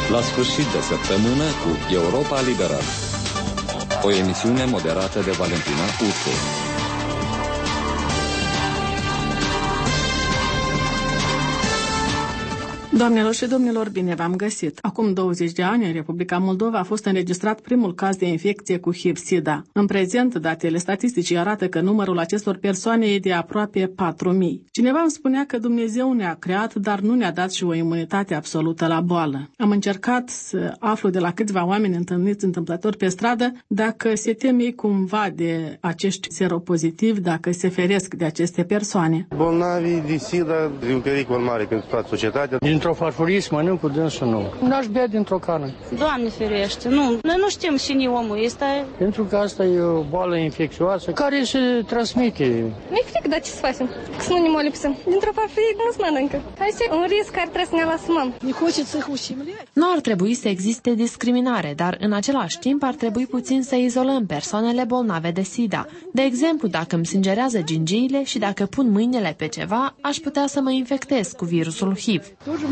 La sfârșit de săptămână cu Europa Liberală. O emisiune moderată de Valentina Ursu. Doamnelor și domnilor, bine v-am găsit! Acum 20 de ani, în Republica Moldova a fost înregistrat primul caz de infecție cu HIV-SIDA. În prezent, datele statisticii arată că numărul acestor persoane e de aproape 4.000. Cineva îmi spunea că Dumnezeu ne-a creat, dar nu ne-a dat și o imunitate absolută la boală. Am încercat să aflu de la câțiva oameni întâlniți întâmplător pe stradă dacă se tem ei cumva de acești seropozitivi, dacă se feresc de aceste persoane. Bolnavii de SIDA e un pericol mare pentru toată societatea. Dintr-o farfurie să mănânc cu dânsul nu. N-aș bea dintr-o cană. Doamne ferește, nu. Noi nu știm cine omul este. Pentru că asta e o boală infecțioasă care se transmite. Mi-e frică, dar ce să facem? Că să nu ne molipsim. Dintr-o farfurie nu se mănâncă. Asta e un risc care trebuie să ne asumăm. Nu ar trebui să existe discriminare, dar în același timp ar trebui puțin să izolăm persoanele bolnave de SIDA. De exemplu, dacă îmi sângerează gingiile și dacă pun mâinile pe ceva, aș putea să mă infectez cu virusul HIV.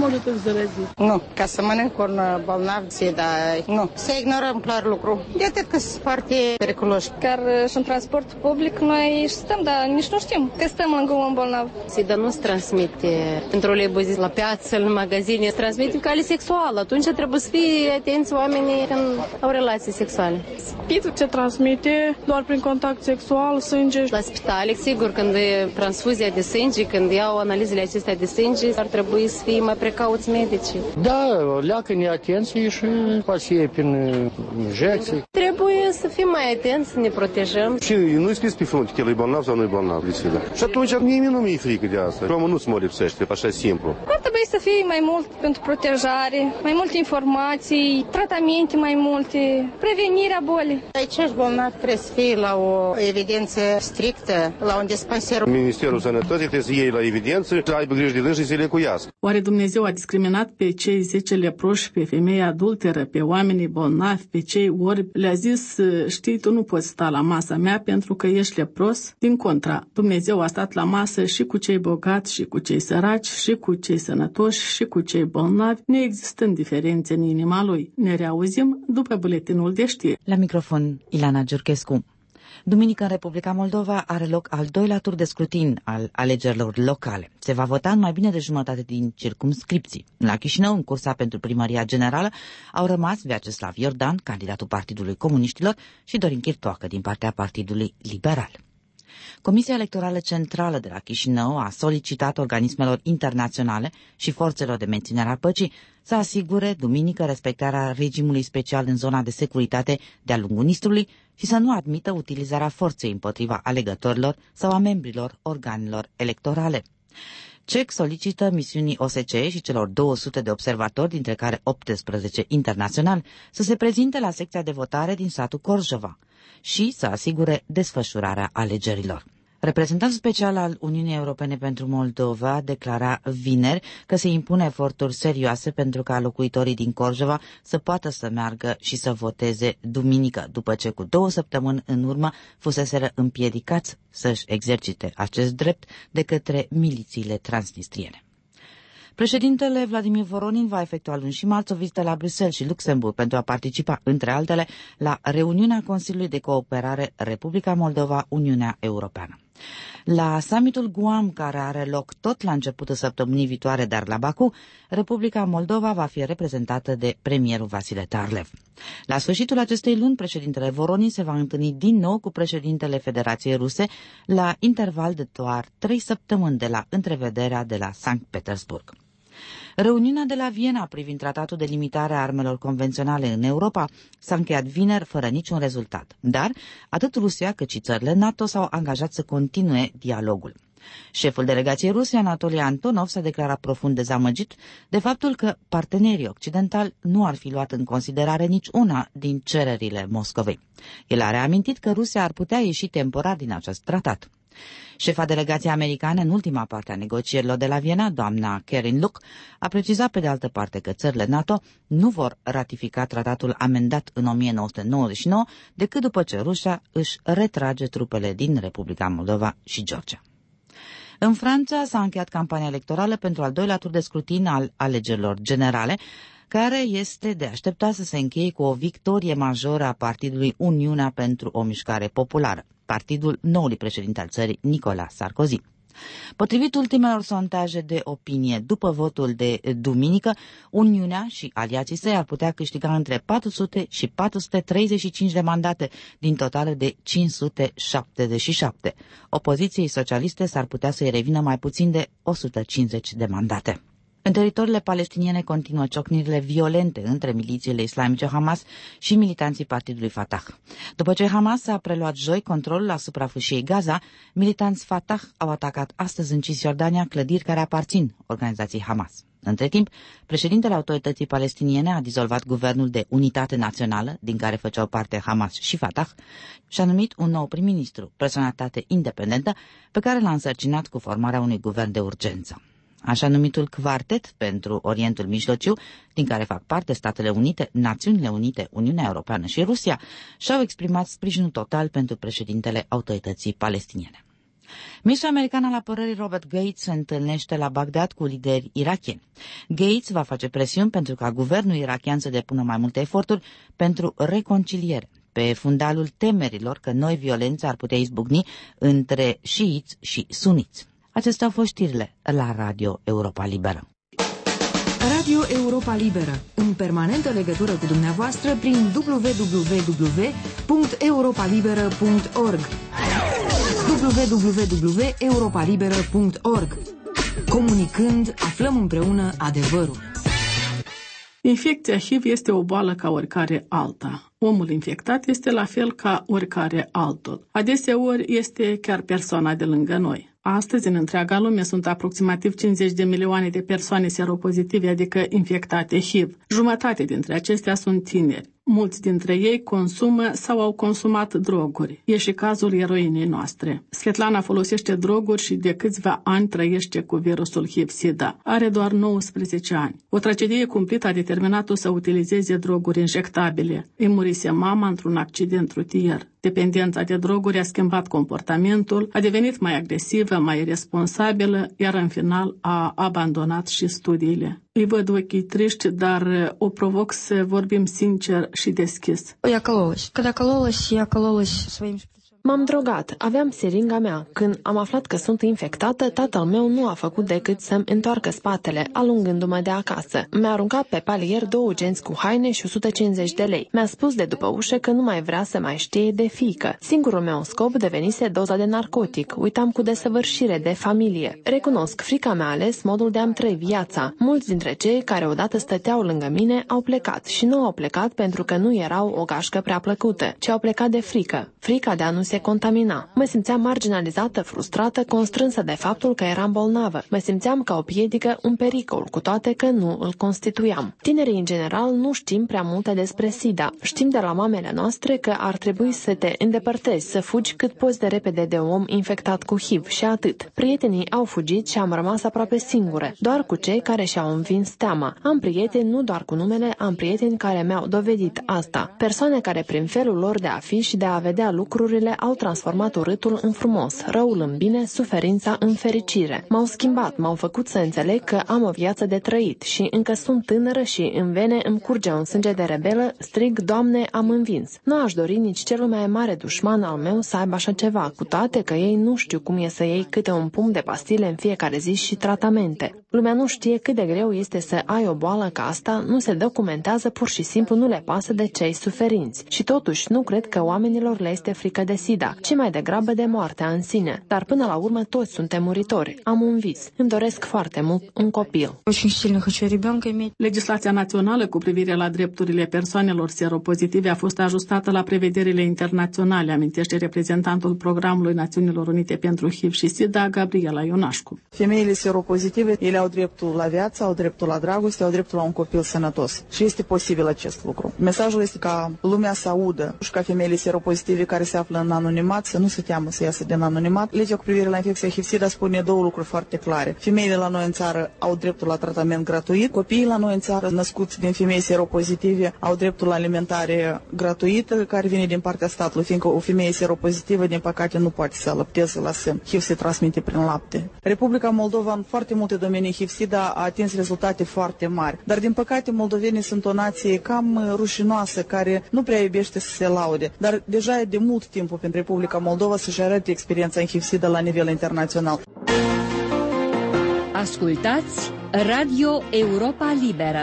Nu, ca să mănânc cu un bolnav SIDA, nu. Să ignorăm clar lucru. De atât că sunt foarte periculoși. Chiar și în transport public noi stăm, dar nici nu știm că stăm lângă un bolnav. SIDA nu se transmite în troleibuz, la piață, în magazine, se transmite în cale sexuală. Atunci trebuie să fie atenți oamenii când au relații sexuale. Spitul se transmite doar prin contact sexual, sânge. La spitale, sigur, când e transfuzia de sânge, când iau analizele acestea de sânge, ar trebui să fie mai precauți medicii. Da, leacă neatenție și pasie prin injecții. Trebuie să fim mai atenți, să ne protejăm. Și nu-i scris pe frunte că el e bolnav sau nu e bolnav de SIDA. Și atunci nimeni nu mi-e frică de asta. Romul nu se mă lipsește, așa simplu. Ar trebui să fie mai mult pentru protejare, mai multe informații, tratamente mai multe, prevenirea bolii. Acești bolnavi trebuie să fie la o evidență strictă, la un dispenser. Ministerul Sănătății trebuie să iei la evidență, să aibă grijă de dâns și să le lecuiască. Oare Dumnezeu a discriminat pe cei 10 leproși, pe femeia adulteră, pe oamenii bolnavi, pe cei orbi? Le-a zis, știi, tu nu poți sta la masa mea pentru că ești lepros? Din contra, Dumnezeu a stat la masă și cu cei bogați și cu cei săraci, și cu cei sănătoși și cu cei bolnavi, neexistând diferențe în inima lui. Ne reauzim după buletinul de știri. La microfon, Ilana Giurchescu. Duminică, în Republica Moldova, are loc al doilea tur de scrutin al alegerilor locale. Se va vota în mai bine de jumătate din circumscripții. La Chișinău, în cursa pentru primăria generală, au rămas Vyacheslav Iordan, candidatul Partidului Comuniștilor, și Dorin Chirtoacă, din partea Partidului Liberal. Comisia Electorală Centrală de la Chișinău a solicitat organismelor internaționale și forțelor de menținere a păcii să asigure duminică respectarea regimului special în zona de securitate de-a lungul Nistrului și să nu admită utilizarea forței împotriva alegătorilor sau a membrilor organelor electorale. CEC solicită misiunii OSCE și celor 200 de observatori, dintre care 18 internaționali, să se prezinte la secția de votare din satul Corjova și să asigure desfășurarea alegerilor. Reprezentantul special al Uniunii Europene pentru Moldova declara vineri că se impune eforturi serioase pentru ca locuitorii din Corjova să poată să meargă și să voteze duminică, după ce cu 2 săptămâni în urmă fuseseră împiedicați să-și exercite acest drept de către milițiile transnistriene. Președintele Vladimir Voronin va efectua luni și marți o vizită la Bruxelles și Luxemburg pentru a participa, între altele, la reuniunea Consiliului de Cooperare Republica Moldova-Uniunea Europeană. La summitul Guam, care are loc tot la începutul săptămânii viitoare, dar la Baku, Republica Moldova va fi reprezentată de premierul Vasile Tarlev. La sfârșitul acestei luni, președintele Voronin se va întâlni din nou cu președintele Federației Ruse la interval de doar 3 săptămâni de la întrevederea de la Sankt Petersburg. Reuniunea de la Viena privind tratatul de limitare a armelor convenționale în Europa s-a încheiat vineri fără niciun rezultat, dar atât Rusia cât și țările NATO s-au angajat să continue dialogul. Șeful delegației ruse, Anatoly Antonov, s-a declarat profund dezamăgit de faptul că partenerii occidentali nu ar fi luat în considerare nici una din cererile Moscovei. El a reamintit că Rusia ar putea ieși temporar din acest tratat. Șefa delegației americane în ultima parte a negocierilor de la Viena, doamna Karin Luck, a precizat pe de altă parte că țările NATO nu vor ratifica tratatul amendat în 1999 decât după ce Rusia își retrage trupele din Republica Moldova și Georgia. În Franța s-a încheiat campania electorală pentru al doilea tur de scrutin al alegerilor generale, care este de așteptat să se încheie cu o victorie majoră a partidului Uniunea pentru o mișcare populară, partidul noului președinte al țării, Nicolas Sarkozy. Potrivit ultimelor sondaje de opinie, după votul de duminică, Uniunea și aliații săi ar putea câștiga între 400 și 435 de mandate din totalul de 577. Opoziției socialiste s-ar putea să-i revină mai puțin de 150 de mandate. În teritoriile palestiniene continuă ciocnirile violente între milițiile islamice Hamas și militanții partidului Fatah. După ce Hamas a preluat joi controlul asupra fâșiei Gaza, militanți Fatah au atacat astăzi în Cisjordania clădiri care aparțin organizației Hamas. Între timp, președintele autorității palestiniene a dizolvat guvernul de unitate națională, din care făceau parte Hamas și Fatah, și a numit un nou prim-ministru, personalitate independentă, pe care l-a însărcinat cu formarea unui guvern de urgență. Așa numitul Quartet pentru Orientul Mijlociu, din care fac parte Statele Unite, Națiunile Unite, Uniunea Europeană și Rusia, și-au exprimat sprijinul total pentru președintele autorității palestiniene. Ministrul american al apărării Robert Gates se întâlnește la Bagdad cu lideri irakieni. Gates va face presiuni pentru ca guvernul irakian să depună mai multe eforturi pentru reconciliere, pe fundalul temerilor că noi violențe ar putea izbucni între șiiți și suniți. Acestea au fost știrile la Radio Europa Liberă. Radio Europa Liberă, în permanentă legătură cu dumneavoastră prin www.europalibera.org www.europalibera.org. Comunicând, aflăm împreună adevărul. Infecția HIV este o boală ca oricare alta. Omul infectat este la fel ca oricare altul. Adeseori este chiar persoana de lângă noi. Astăzi, în întreaga lume, sunt aproximativ 50 de milioane de persoane seropozitive, adică infectate HIV. Jumătate dintre acestea sunt tineri. Mulți dintre ei consumă sau au consumat droguri. E și cazul eroinei noastre. Svetlana folosește droguri și de câțiva ani trăiește cu virusul HIV-SIDA. Are doar 19 ani. O tragedie cumplită a determinat-o să utilizeze droguri injectabile. Îi murise mama într-un accident rutier. Dependența de droguri a schimbat comportamentul, a devenit mai agresivă, mai irresponsabilă, iar în final a abandonat și studiile. Îi văd ochii triști, dar o provoc să vorbim sincer și deschis. Я кололась. Когда кололась, я кололась своим... M-am drogat, aveam seringa mea. Când am aflat că sunt infectată, tatăl meu nu a făcut decât să-mi întoarcă spatele, alungându-mă de acasă. Mi-a aruncat pe palier 2 genți cu haine și 150 de lei. Mi-a spus de după ușă că nu mai vrea să mai știe de fiică. Singurul meu scop devenise doza de narcotic. Uitam cu desăvârșire de familie. Recunosc, frica mea a ales modul de a-mi trăi viața. Mulți dintre cei care odată stăteau lângă mine au plecat și nu au plecat pentru că nu erau o gașcă prea plăcută, ci au plecat de frică. Frica de a nu se contamina. Mă simțeam marginalizată, frustrată, constrânsă de faptul că eram bolnavă. Mă simțeam ca o piedică, un pericol, cu toate că nu îl constituiam. Tinerii, în general, nu știm prea multe despre SIDA. Știm de la mamele noastre că ar trebui să te îndepărtezi, să fugi cât poți de repede de un om infectat cu HIV și atât. Prietenii au fugit și am rămas aproape singure, doar cu cei care și-au învins teama. Am prieteni nu doar cu numele, am prieteni care mi-au dovedit asta. Persoane care, prin felul lor de a fi și de a vedea lucrurile, au transformat urâtul în frumos, răul în bine, suferința în fericire. M-au schimbat, m-au făcut să înțeleg că am o viață de trăit și încă sunt tânără și în vene îmi curge un sânge de rebelă, strig, Doamne, am învins. Nu aș dori nici cel mai mare dușman al meu să aibă așa ceva, cu toate că ei nu știu cum e să iei câte un pumn de pastile în fiecare zi și tratamente. Lumea nu știe cât de greu este să ai o boală ca asta, nu se documentează, pur și simplu nu le pasă de cei suferinți. Și totuși nu cred că oamenilor le este frică de SIDA, ci mai degrabă de moartea în sine. Dar până la urmă toți suntem muritori. Am un vis. Îmi doresc foarte mult un copil. Legislația națională cu privire la drepturile persoanelor seropozitive a fost ajustată la prevederile internaționale, amintește reprezentantul Programului Națiunilor Unite pentru HIV și SIDA, Gabriela Ionașcu. Femeile seropozitive, ele au dreptul la viață, au dreptul la dragoste, au dreptul la un copil sănătos. Și este posibil acest lucru. Mesajul este ca lumea să audă și ca femeile seropozitive care se află în anonimat, să nu se teamă să iasă din anonimat. Legea cu privire la infecția HIV-SIDA spune două lucruri foarte clare. Femeile la noi în țară au dreptul la tratament gratuit, copiii la noi în țară născuți din femei seropozitive au dreptul la alimentare gratuită care vine din partea statului, fiindcă o femeie seropozitivă, din păcate, nu poate să alăpteze la sân. HIV se transmite prin lapte. Republica Moldova în foarte multe domenii HIV-SIDA a atins rezultate foarte mari, dar din păcate moldovenii sunt o nație cam rușinoasă care nu prea iubește să se laude, dar deja e de mult timp pentru Republica Moldova să-și arate experiența în HIV-SIDA la nivel internațional. Ascultați Radio Europa Liberă.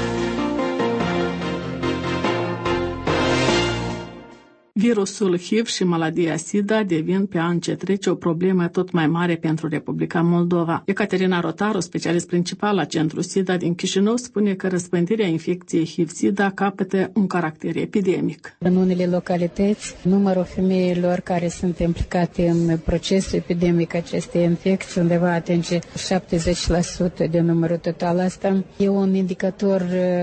Virusul HIV și maladia SIDA devin pe an ce trece o problemă tot mai mare pentru Republica Moldova. Ecaterina Rotaru, specialist principal la Centrul SIDA din Chișinău, spune că răspândirea infecției HIV-SIDA capătă un caracter epidemic. În unele localități, numărul femeilor care sunt implicate în procesul epidemic acestei infecții undeva atinge 70% de numărul total. Asta e un indicator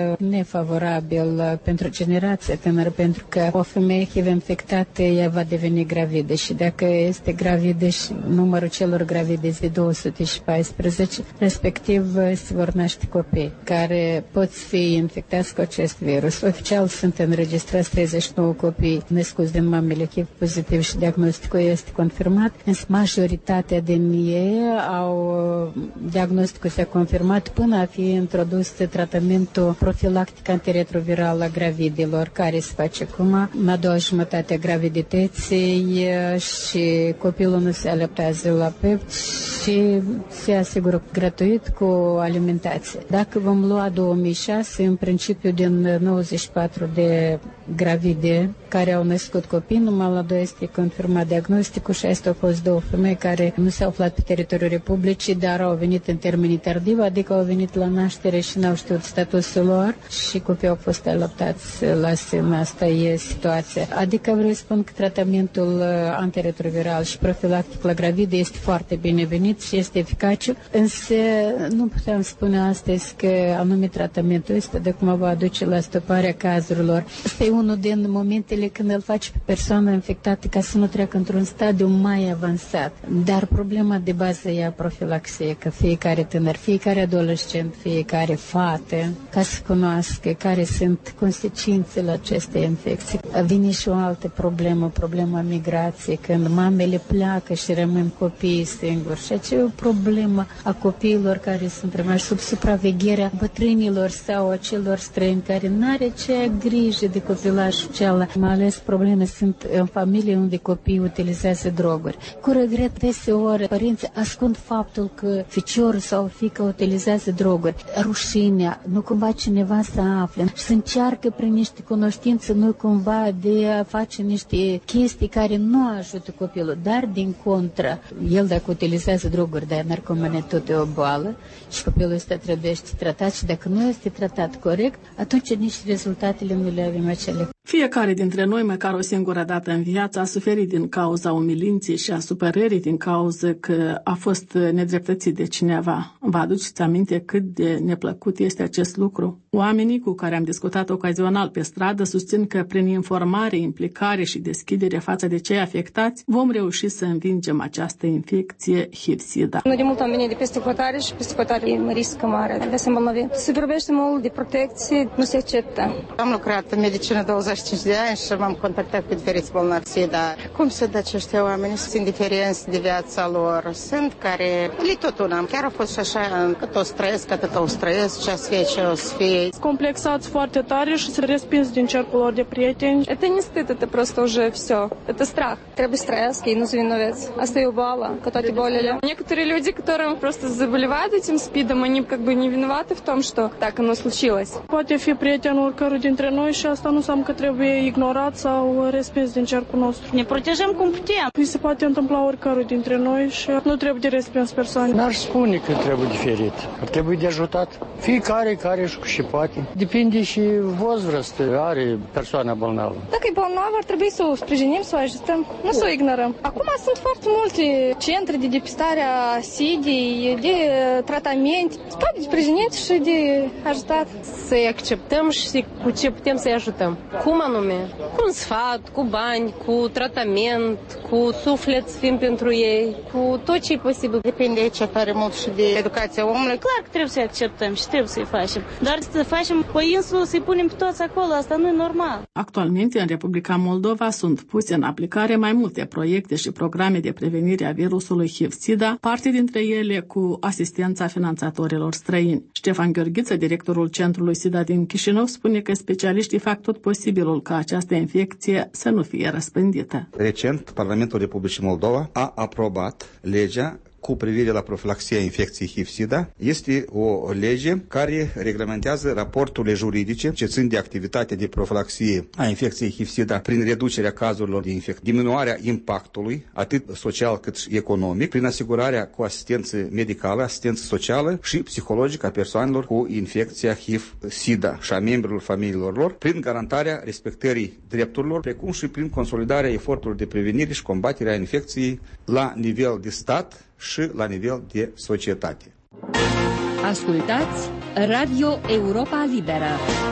nefavorabil pentru generația tânără, pentru că o femeie HIV infectată, ea va deveni gravidă și dacă este gravidă și numărul celor gravide este 214, respectiv se vor naște copii care pot fi infectați cu acest virus. Oficial sunt înregistrați 39 copii născuți din mamele HIV pozitiv și diagnosticul este confirmat, însă majoritatea din ei au diagnosticul s-a confirmat până a fi introdus tratamentul profilactic antiretroviral la gravidelor, care se face acum în a doua jumătate a gravidității și copilul nu se alăptează la pept și se asigură gratuit cu alimentație. Dacă vom lua 2006, în principiu din 94 de gravide care au născut copii, numai la 2 este confirmat diagnosticul și astea au fost 2 femei care nu s-au aflat pe teritoriul Republicii, dar au venit în termenii tardiv, adică au venit la naștere și n-au știut statusul lor și copiii au fost alăptați la sân. Asta e situația. Adică vreau să spun că tratamentul antiretroviral și profilactic la gravide este foarte binevenit și este eficace, însă nu putem spune astăzi că anume tratamentul ăsta de cum va aduce la stoparea cazurilor. Asta e unul din momentele când îl faci pe persoana infectată ca să nu treacă într-un stadiu mai avansat. Dar problema de bază e profilaxie, că fiecare tânăr, fiecare adolescent, fiecare fată, ca să cunoască care sunt consecințele acestei infecții. Vine și o altă problemă, problema migrației, când mamele pleacă și rămân copiii singuri. Și aceea e o problemă a copiilor care sunt rămași sub supravegherea bătrânilor sau a celor străini care n-are cea grijă de copilașul cealaltă. Mai ales probleme sunt în familie unde copiii utilizează droguri. Cu regret, deseori, părinții ascund faptul că ficiorul sau fiica utilizează droguri. Rușinea, nu cumva cineva să afle și să încearcă prin niște cunoștințe, nu cumva de a face niște chestii care nu ajută copilul, dar din contră, el dacă utilizează droguri, dar narcomanie tot e o boală și copilul ăsta trebuie să tratat și dacă nu este tratat corect, atunci nici rezultatele nu le avem acele. Fiecare dintre noi, măcar o singură dată în viață, a suferit din cauza umilinței și a supărării din cauza că a fost nedreptățit de cineva. Vă aduceți aminte cât de neplăcut este acest lucru? Oamenii cu care am discutat ocazional pe stradă susțin că prin informare, implicare și deschidere față de cei afectați, vom reuși să învingem această infecție HIV-SIDA. Nu de mult am venit de peste hotare și peste hotare e riscă mare de a se îmbolnăvi. Se vorbește mult de protecție, nu se acceptă. Am lucrat în medicină 25 de ani și m-am contactat cu diferiți bolnavi SIDA. Cum sunt aceștia oameni? Sunt indiferenți de viața lor. Sunt care le tot una. Chiar a fost și așa, cât o străiesc, atât o străiesc, ce să fie, ce o să fie. Complexați foarte tare și se respins din cercul lor de prieteni. Это не стыд, это просто уже все. Это страх. Trebuie să trăiască, ei nu sunt виноваты. Asta e o boală, ca toate bolile. Некоторые люди, которые просто заболевают этим СПИДом, они как бы не виноваты в том, что так оно случилось. Poate fi prietenul oricărui dintre noi și asta nu înseamnă că trebuie ignorat sau respins din cercul nostru. Ne protejăm cum putem. Vi se poate întâmpla oricărui dintre noi și nu trebuie de respins persoane. N-ar spune că trebuie diferit. Ar trebui de ajutat. Fiecare care și poate. Depinde și возраст are persoana bolnavă. Dacă e bolnavă, ar trebui să o sprijinim, să o ajutăm, nu să o ignorăm. Acum sunt foarte multe centre de depistare a SIDA-i, de tratament. Se poate sprijinit și de ajutat. Să-i acceptăm și cu ce putem să-i ajutăm. Cum Cum anume? Cu un sfat, cu bani, cu tratament, cu suflet să fim pentru ei, cu tot ce e posibil. Depinde aici tare mult și de educația omului. Clar că trebuie să-i acceptăm și trebuie să-i facem. Dar să facem pe insulă, să-i punem pe toți acolo, asta nu e normal. Actualmente, în Republica Moldova sunt puse în aplicare mai multe proiecte și programe de prevenire a virusului HIV-SIDA, parte dintre ele cu asistența finanțatorilor străini. Ștefan Gheorghiță, directorul Centrului SIDA din Chișinău, spune că specialiștii fac tot posibilul ca această infecție să nu fie răspândită. Recent, Parlamentul Republicii Moldova a aprobat legea cu privire la profilaxia infecției HIV-SIDA. Este o lege care reglementează raporturile juridice ce țin de activitatea de profilaxie a infecției HIV-SIDA prin reducerea cazurilor de infecție, diminuarea impactului, atât social cât și economic, prin asigurarea cu asistență medicală, asistență socială și psihologică a persoanelor cu infecția HIV-SIDA și a membrilor familiilor lor, prin garantarea respectării drepturilor, precum și prin consolidarea eforturilor de prevenire și combatere a infecției la nivel de stat și la nivel de societate. Ascultați Radio Europa Liberă.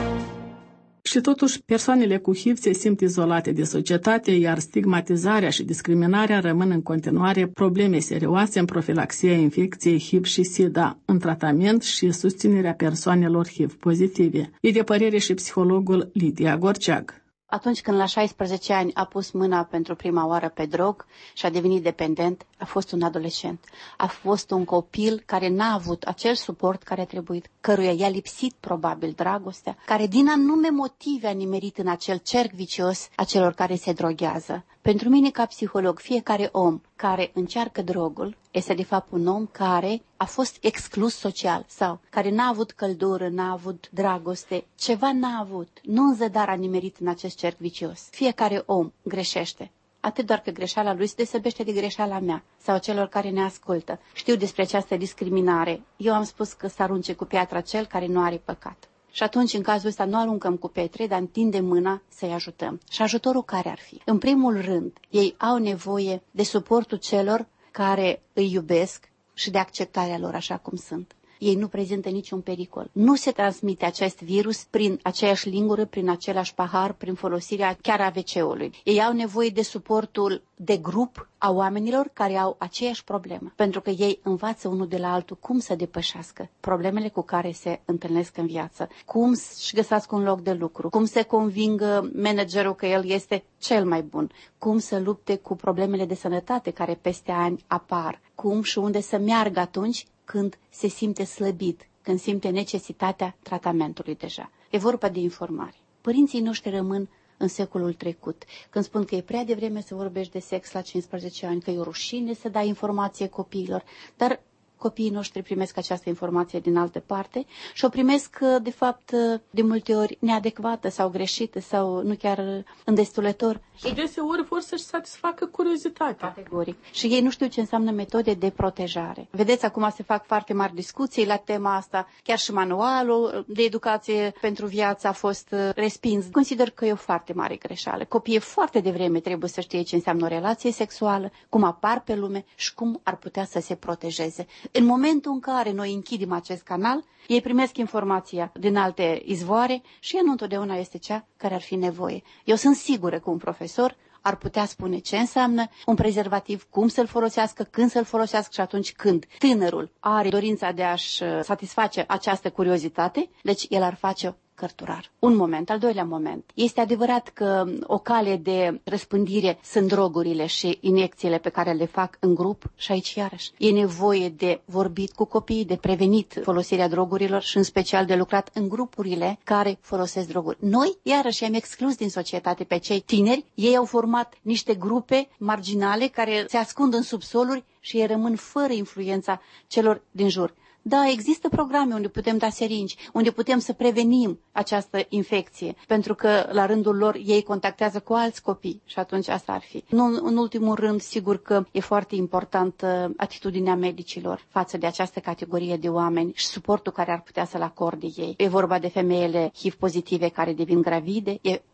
Și totuși, persoanele cu HIV se simt izolate de societate, iar stigmatizarea și discriminarea rămân în continuare probleme serioase în profilaxia infecției HIV și SIDA, în tratament și susținerea persoanelor HIV pozitive. E de părere și psihologul Lidia Gorceag. Atunci când la 16 ani a pus mâna pentru prima oară pe drog și a devenit dependent, a fost un adolescent. A fost un copil care n-a avut acel suport care a trebuit, căruia i-a lipsit probabil dragostea, care din anume motive a nimerit în acel cerc vicios a celor care se droghează. Pentru mine, ca psiholog, fiecare om care încearcă drogul este de fapt un om care a fost exclus social sau care n-a avut căldură, n-a avut dragoste, ceva n-a avut. Nu în zadar a nimerit în acest cerc vicios. Fiecare om greșește. Atât doar că greșeala lui se deosebește de greșeala mea sau celor care ne ascultă. Știu despre această discriminare. Eu am spus că să arunce cu piatra cel care nu are păcat. Și atunci, în cazul ăsta, nu aruncăm cu pietre, dar întindem mâna să-i ajutăm. Și ajutorul care ar fi? În primul rând, ei au nevoie de suportul celor care îi iubesc și de acceptarea lor așa cum sunt. Ei nu prezintă niciun pericol. Nu se transmite acest virus prin aceeași lingură, prin același pahar, prin folosirea chiar a WC-ului. Ei au nevoie de suportul de grup a oamenilor care au aceeași problemă. Pentru că ei învață unul de la altul cum să depășească problemele cu care se întâlnesc în viață, cum să-și găsească un loc de lucru, cum să convingă managerul că el este cel mai bun, cum să lupte cu problemele de sănătate care peste ani apar, cum și unde să meargă atunci când se simte slăbit, când simte necesitatea tratamentului deja. E vorba de informare. Părinții noștri rămân în secolul trecut, când spun că e prea devreme să vorbești de sex la 15 ani, că e o rușine să dai informație copiilor, dar copiii noștri primesc această informație din altă parte și o primesc, de fapt, de multe ori neadecvată sau greșită sau nu chiar îndestulător. Și deseori vor să-și satisfacă curiozitatea. Categoric. Și ei nu știu ce înseamnă metode de protejare. Vedeți, acum se fac foarte mari discuții la tema asta. Chiar și manualul de educație pentru viață a fost respins. Consider că e o foarte mare greșeală. Copiii foarte devreme trebuie să știe ce înseamnă o relație sexuală, cum apar pe lume și cum ar putea să se protejeze. În momentul în care noi închidem acest canal, ei primesc informația din alte izvoare și ea nu întotdeauna este cea care ar fi nevoie. Eu sunt sigură că un profesor ar putea spune ce înseamnă un prezervativ, cum să-l folosească, când să-l folosească și atunci când tânărul are dorința de a-și satisface această curiozitate, deci el ar face cărturar. Un moment. Al doilea moment. Este adevărat că o cale de răspândire sunt drogurile și injecțiile pe care le fac în grup și aici iarăși. E nevoie de vorbit cu copiii, de prevenit folosirea drogurilor și în special de lucrat în grupurile care folosesc droguri. Noi, iarăși, am exclus din societate pe cei tineri. Ei au format niște grupe marginale care se ascund în subsoluri și ei rămân fără influența celor din jur. Da, există programe unde putem da seringi, unde putem să prevenim această infecție, pentru că la rândul lor ei contactează cu alți copii și atunci asta ar fi. Nu, în ultimul rând, sigur că e foarte importantă atitudinea medicilor față de această categorie de oameni și suportul care ar putea să-l acorde ei. E vorba de femeile HIV pozitive care devin gravide, e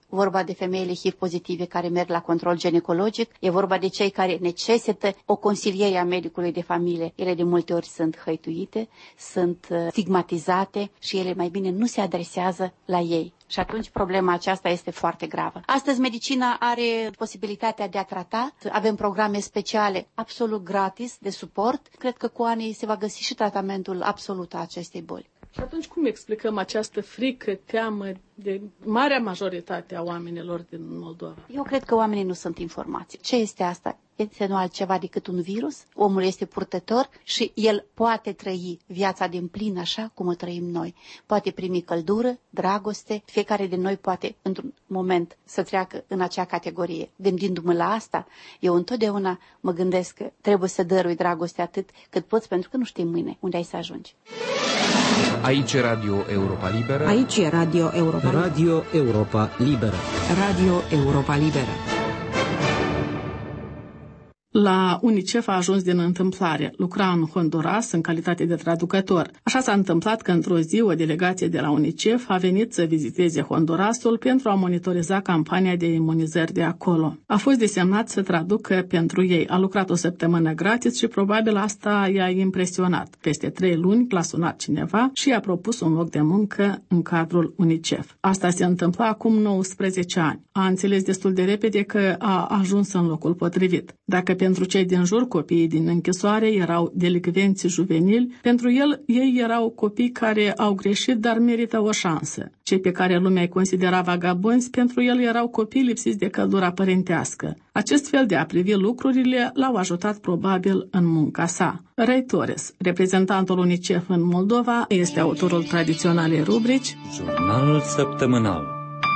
vorba de femeile HIV pozitive care merg la control ginecologic, e vorba de cei care necesită o consiliere a medicului de familie. Ele de multe ori sunt hăituite, sunt stigmatizate și ele mai bine nu se adresează la ei. Și atunci problema aceasta este foarte gravă. Astăzi medicina are posibilitatea de a trata, avem programe speciale absolut gratis de suport. Cred că cu anii se va găsi și tratamentul absolut a acestei boli. Și atunci cum explicăm această frică, teamă de marea majoritate a oamenilor din Moldova? Eu cred că oamenii nu sunt informați. Ce este asta? Este nu altceva decât un virus. Omul este purtător și el poate trăi viața din plin așa cum o trăim noi. Poate primi căldură, dragoste. Fiecare din noi poate într-un moment să treacă în acea categorie. Gândindu-mă la asta, eu întotdeauna mă gândesc că trebuie să dărui dragoste atât cât poți, pentru că nu știi mâine unde ai să ajungi. Aici e Radio Europa Liberă. Aici e Radio Europa Liberă. Radio Europa Liberă. Radio Europa Liberă. La UNICEF a ajuns din întâmplare. Lucra în Honduras în calitate de traducător. Așa s-a întâmplat că într-o zi o delegație de la UNICEF a venit să viziteze Hondurasul pentru a monitoriza campania de imunizări de acolo. A fost desemnat să traducă pentru ei. A lucrat o săptămână gratis și probabil asta i-a impresionat. Peste 3 luni l-a sunat cineva și i-a propus un loc de muncă în cadrul UNICEF. Asta se întâmpla acum 19 ani. A înțeles destul de repede că a ajuns în locul potrivit. Dacă pentru cei din jur copiii din închisoare erau delicvenți juvenili, pentru el ei erau copii care au greșit, dar merită o șansă. Cei pe care lumea îi considera vagabonzi, pentru el erau copii lipsiți de căldura părintească. Acest fel de a privi lucrurile l-au ajutat probabil în munca sa. Ray Torres, reprezentantul UNICEF în Moldova, este autorul tradiționalei rubrici Jurnalul săptămânal.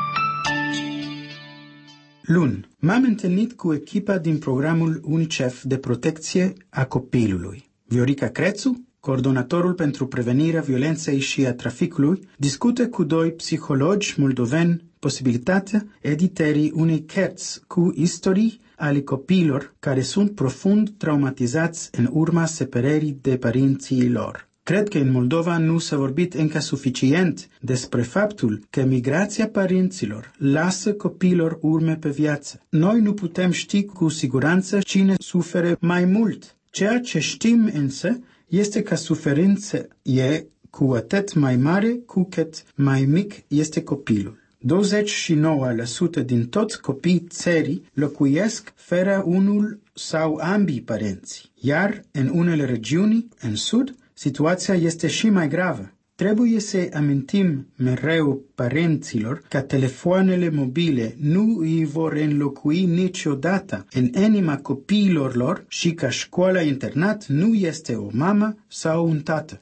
Luni, m-am întâlnit cu echipa din programul UNICEF de protecție a copilului. Viorica Crețu, coordonatorul pentru prevenirea violenței și a traficului, discută cu 2 psihologi moldoveni posibilitatea editării unei cărți cu istorii ale copiilor care sunt profund traumatizați în urma separării de părinții lor. Cred că în Moldova nu s-a vorbit încă suficient despre faptul că migrația părinților lasă copiilor urme pe viață. Noi nu putem ști cu siguranță cine suferă mai mult. Ceea ce știm însă este că suferința e cu atât mai mare cu cât mai mic este copilul. 29% din toți copiii țării locuiesc fără unul sau ambii părinți, iar în unele regiuni, în sud, situația este și mai gravă. Trebuie să amintim mereu părinților că telefoanele mobile nu îi vor înlocui niciodată în inima copiilor lor și că școala-internat nu este o mamă sau un tată.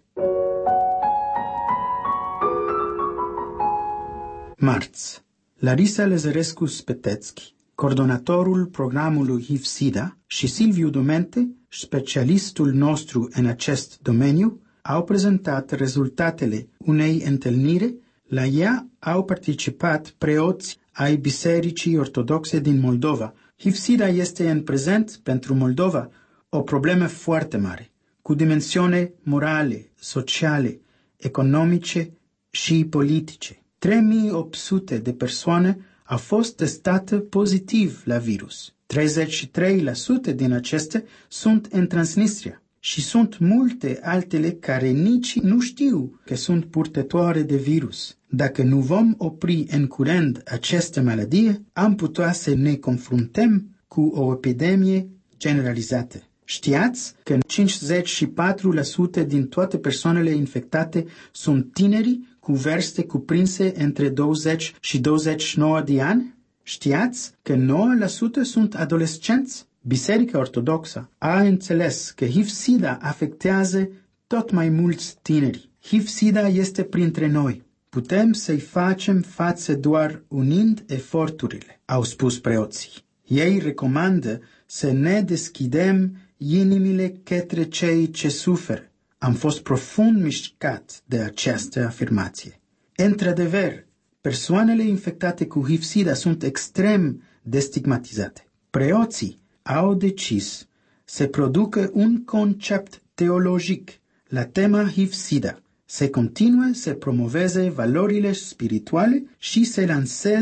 Marți, Larisa Lăzărescu-Spetețchi, coordonatorul programului HIV-SIDA, și Silviu Domente, specialistul nostru în acest domeniu, au prezentat rezultatele unei întâlniri. La ea au participat preoți ai Bisericii Ortodoxe din Moldova. HIV-SIDA este în prezent pentru Moldova o problemă foarte mare, cu dimensiuni morale, sociale, economice și politice. 3800 de persoane au fost testate pozitiv la virus. 33% din acestea sunt în Transnistria și sunt multe altele care nici nu știu că sunt purtătoare de virus. Dacă nu vom opri în curând această maladie, am putea să ne confruntăm cu o epidemie generalizată. Știați că 54% din toate persoanele infectate sunt tineri cu vârste cuprinse între 20 și 29 de ani? Știați că 9% sunt adolescenți? Biserica Ortodoxă a înțeles că HIV-SIDA afectează tot mai mulți tineri. HIV-SIDA este printre noi. Putem să-i facem față doar unind eforturile, au spus preoții. Ei recomandă să ne deschidem inimile către cei ce suferă. Am fost profund mișcat de această afirmație. Într-adevăr, persoanele infectate cu HIV-SIDA sunt extrem de stigmatizate. Preoții au decis să producă un concept teologic la tema HIV-SIDA, să continue să promoveze valorile spirituale și să lanseze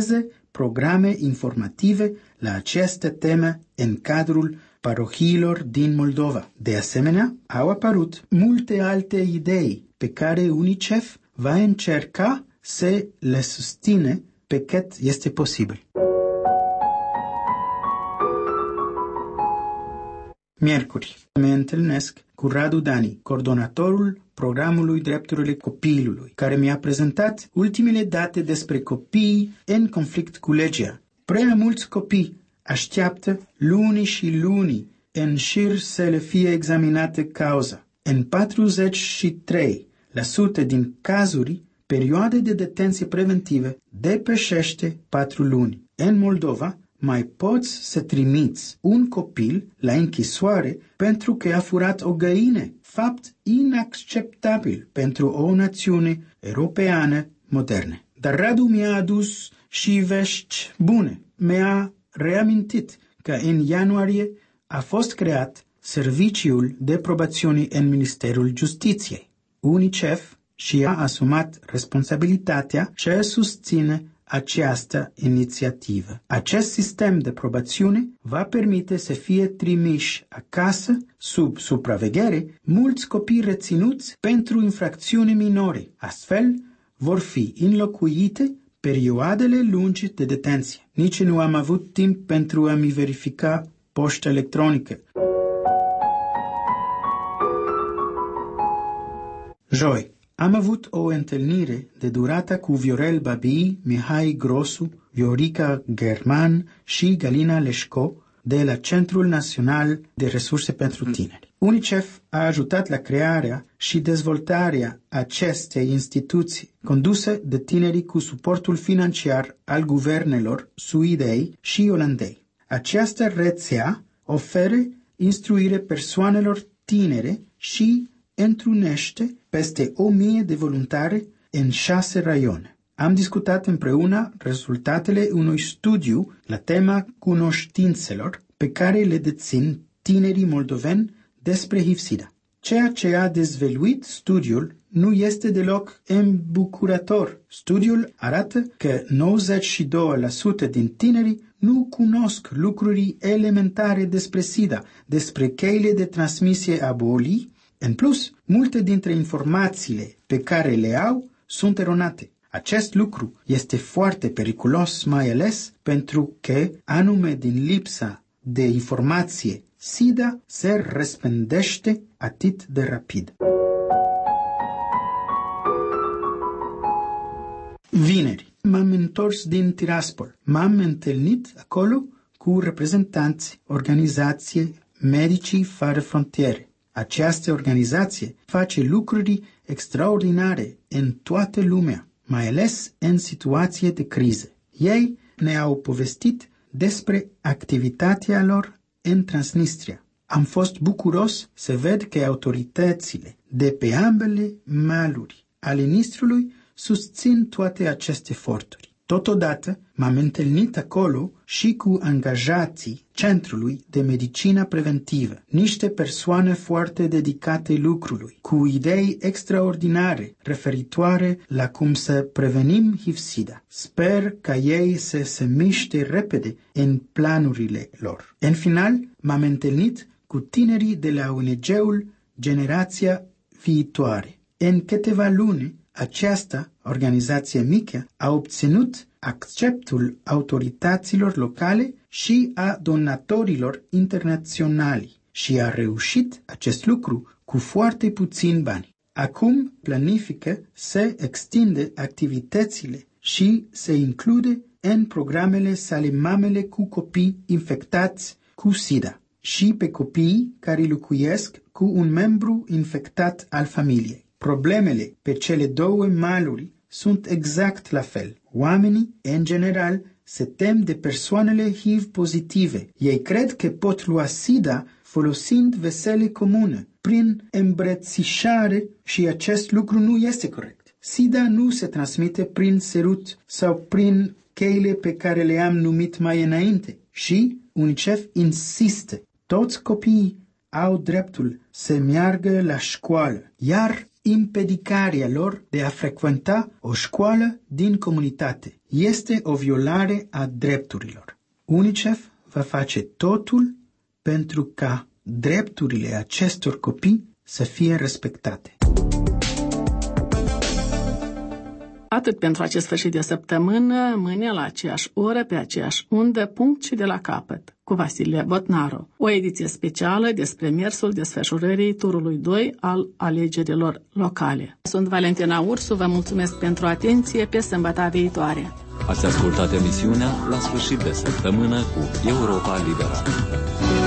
programe informative la aceste teme în cadrul parohiilor din Moldova. De asemenea, au apărut multe alte idei pe care UNICEF va încerca să le susține pe cât este posibil. Miercuri, mă întâlnesc cu Radu Dani, coordonatorul programului Drepturile Copilului, care mi-a prezentat ultimele date despre copii în conflict cu legea. Prea mulți copii așteaptă luni și luni în șir să le fie examinată cauza. În 43% din cazuri, perioada de detenție preventivă depășește 4 luni. În Moldova, mai poți să trimiți un copil la închisoare pentru că a furat o găină, fapt inacceptabil pentru o națiune europeană modernă. Dar Radu mi-a adus și vești bune. Mi-a reamintit că în ianuarie a fost creat Serviciul de Probațiune în Ministerul Justiției. UNICEF și-a asumat responsabilitatea și a susține această inițiativă. Acest sistem de probațiune va permite să fie trimiși acasă, sub supraveghere, mulți copii reținuți pentru infracțiuni minore. Astfel, vor fi înlocuite perioadele lungi de detenție. Nici nu am avut timp pentru a-mi verifica poșta electronică. Joi, am avut o întâlnire de durată cu Viorel Babii, Mihai Grosu, Viorica German și Galina Leșco de la Centrul Național de Resurse pentru Tineri. UNICEF a ajutat la crearea și dezvoltarea acestei instituții conduse de tinerii cu suportul financiar al guvernelor suedei și olandei. Această rețea oferă instruire persoanelor tinere și întrunește peste 1000 de voluntari în 6 raioane. Am discutat împreună rezultatele unui studiu la tema cunoștințelor pe care le dețin tinerii moldoveni despre HIV-SIDA. Ceea ce a dezvăluit studiul nu este deloc îmbucurător. Studiul arată că 92% din tinerii nu cunosc lucruri elementare despre SIDA, despre cheile de transmisie a bolii. În plus, multe dintre informațiile pe care le au sunt eronate. Acest lucru este foarte periculos, mai ales pentru că, anume din lipsa de informație, SIDA se răspândește atât de rapid. Vineri, m-am întors din Tiraspol. M-am întâlnit acolo cu reprezentanți organizației Medicii Fără Frontiere. Această organizație face lucruri extraordinare în toată lumea, mai ales în situație de criză. Ei ne-au povestit despre activitatea lor în Transnistria. Am fost bucuros să ved că autoritățile de pe ambele maluri ale Nistrului susțin toate aceste eforturi. Totodată, m-am întâlnit acolo și cu angajații Centrului de Medicină Preventivă, niște persoane foarte dedicate lucrului, cu idei extraordinare referitoare la cum să prevenim HIV-SIDA. Sper ca ei să se miște repede în planurile lor. În final, m-am întâlnit cu tinerii de la ONG-ul Generația Viitoare. În câteva luni, această organizație mică a obținut acceptul autorităților locale și a donatorilor internaționali și a reușit acest lucru cu foarte puțini bani. Acum planifică să extinde activitățile și să include în programele sale mamele cu copii infectați cu SIDA și pe copiii care locuiesc cu un membru infectat al familiei. Problemele pe cele două maluri sunt exact la fel. Oamenii, în general, se tem de persoanele HIV-pozitive. Ei cred că pot lua SIDA folosind vesele comune, prin îmbrățișare, și acest lucru nu este corect. SIDA nu se transmite prin sărut sau prin cheile pe care le-am numit mai înainte. Și UNICEF insistă. Toți copiii au dreptul să meargă la școală, iar împiedicarea lor de a frecventa o școală din comunitate. Este o violare a drepturilor. UNICEF va face totul pentru ca drepturile acestor copii să fie respectate. Atât pentru acest sfârșit de săptămână, mâine la aceeași oră, pe aceeași undă, punct și de la capăt, cu Vasile Botnaru. O ediție specială despre mersul desfășurării turului 2 al alegerilor locale. Sunt Valentina Ursu, vă mulțumesc pentru atenție, pe sâmbătă viitoare. Ați ascultat emisiunea La sfârșit de săptămână cu Europa Liberă.